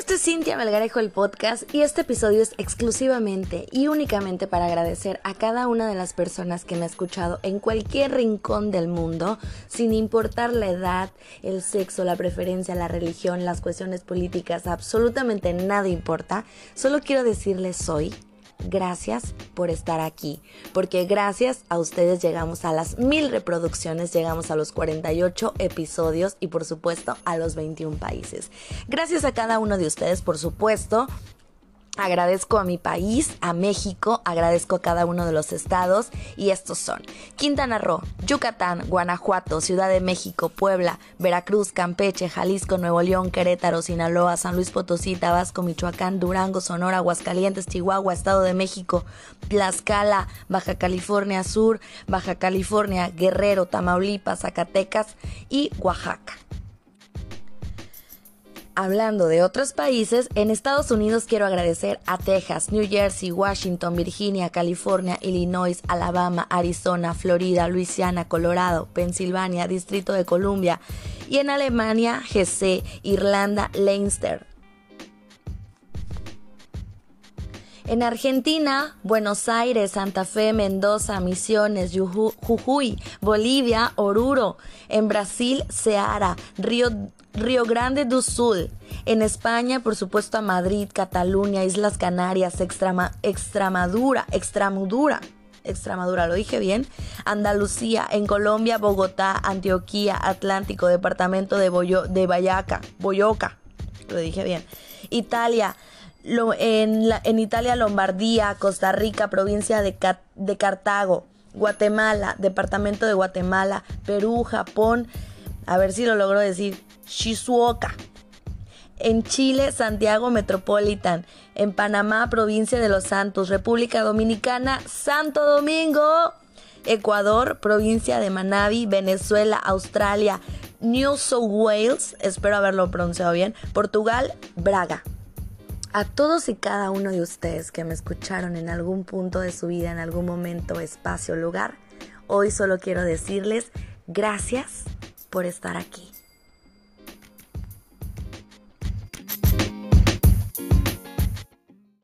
Esto es Cintia Melgarejo, el podcast, y este episodio es exclusivamente y únicamente para agradecer a cada una de las personas que me ha escuchado en cualquier rincón del mundo, sin importar la edad, el sexo, la preferencia, la religión, las cuestiones políticas, absolutamente nada importa. Solo quiero decirles hoy, gracias por estar aquí, porque gracias a ustedes llegamos a las 1000 reproducciones, llegamos a los 48 episodios y por supuesto a los 21 países. Gracias a cada uno de ustedes, por supuesto. Agradezco a mi país, a México, agradezco a cada uno de los estados y estos son Quintana Roo, Yucatán, Guanajuato, Ciudad de México, Puebla, Veracruz, Campeche, Jalisco, Nuevo León, Querétaro, Sinaloa, San Luis Potosí, Tabasco, Michoacán, Durango, Sonora, Aguascalientes, Chihuahua, Estado de México, Tlaxcala, Baja California Sur, Baja California, Guerrero, Tamaulipas, Zacatecas y Oaxaca. Hablando de otros países, en Estados Unidos quiero agradecer a Texas, New Jersey, Washington, Virginia, California, Illinois, Alabama, Arizona, Florida, Luisiana, Colorado, Pensilvania, Distrito de Columbia y en Alemania, Hesse, Irlanda, Leinster. En Argentina, Buenos Aires, Santa Fe, Mendoza, Misiones, Jujuy, Bolivia, Oruro. En Brasil, Ceará, Río Grande do Sul. En España, por supuesto, a Madrid, Cataluña, Islas Canarias, Extremadura, lo dije bien. Andalucía, en Colombia, Bogotá, Antioquia, Atlántico, departamento de Boyacá, lo dije bien. Italia. En Italia, Lombardía, Costa Rica, provincia de Cartago, Guatemala, departamento de Guatemala, Perú, Japón, a ver si lo logro decir, Shizuoka. En Chile, Santiago Metropolitan. En Panamá, provincia de Los Santos. República Dominicana, Santo Domingo. Ecuador, provincia de Manabí. Venezuela, Australia, New South Wales, espero haberlo pronunciado bien. Portugal, Braga. A todos y cada uno de ustedes que me escucharon en algún punto de su vida, en algún momento, espacio, lugar, hoy solo quiero decirles gracias por estar aquí.